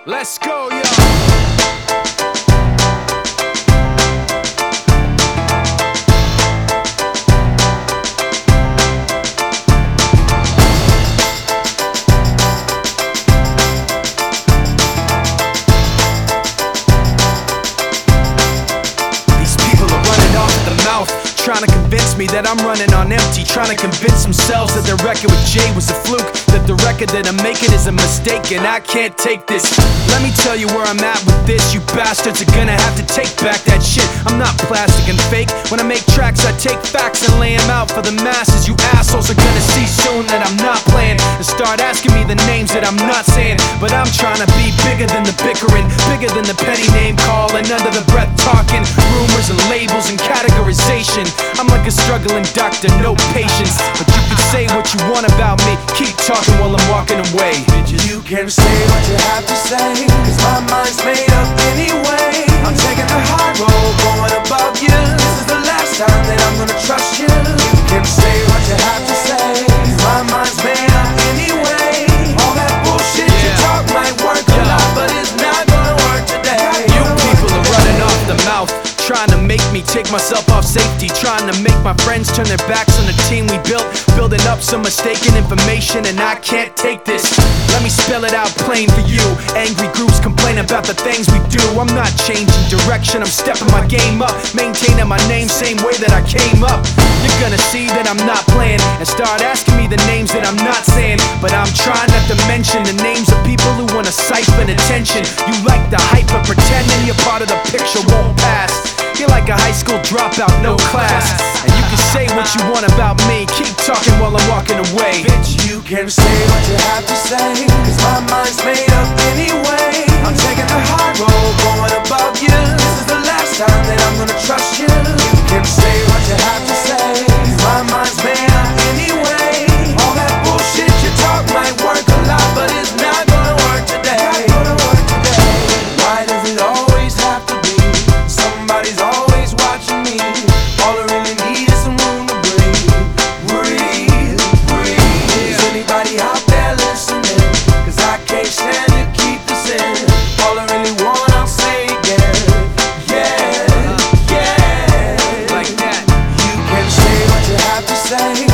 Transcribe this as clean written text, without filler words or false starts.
Let's go, yo. Trying to convince me that I'm running on empty, trying to convince themselves that their record with Jay was a fluke, that the record that I'm making is a mistake, and I can't take this. Let me tell you where I'm at with this. You bastards are gonna have to take back that shit. I'm not plastic and fake. When I make tracks, I take facts and lay them out for the masses. You assholes are gonna see soon that I'm not playing and start asking me the names that I'm not saying. But I'm trying to be bigger than the bickering, bigger than the petty name calling, under the breath talking, rumors and labels and categorization. I'm like a struggling doctor, no patience. But you can say what you want about me, keep talking while I'm walking away. You can say what you have to say, cause my mind's made up anyway. I'm taking the high road, going above you. This is the last time that I'm gonna trust you. You can say what you have to say, cause my mind's made up anyway. All that bullshit you talk might work a lot, but it's not gonna work today. You people are running off the mouth, trying to make me take myself off safety, trying to make my friends turn their backs on the team we built, building up some mistaken information, and I can't take this. Let me spell it out plain for you. Angry groups complain about the things we do. I'm not changing direction, I'm stepping my game up, maintaining my name same way that I came up. You're gonna see that I'm not playing and start asking me the names that I'm not saying. But I'm trying not to mention the names of people who wanna siphon attention. You like the hype but pretending you're part of the picture won't pass. You're like a high school dropout, no class. And you can say what you want about me, keep talking while I'm walking away. Bitch, you can say what you have to say, cause my mind's made up anyway. I'm taking the high road, going above you. This is the last time that I'm gonna trust you. You can say what you have to say, cause my mind's made up anyway. All that bullshit you talk might work a lot, but it's not gonna work today. Why does it always have to be somebody's always watching me? All I really need is some room to breathe. Breathe. Is anybody out there listening? Cause I can't stand to keep this in. All I really want, I'll say again. Yeah. Like that. You can say what you have to say,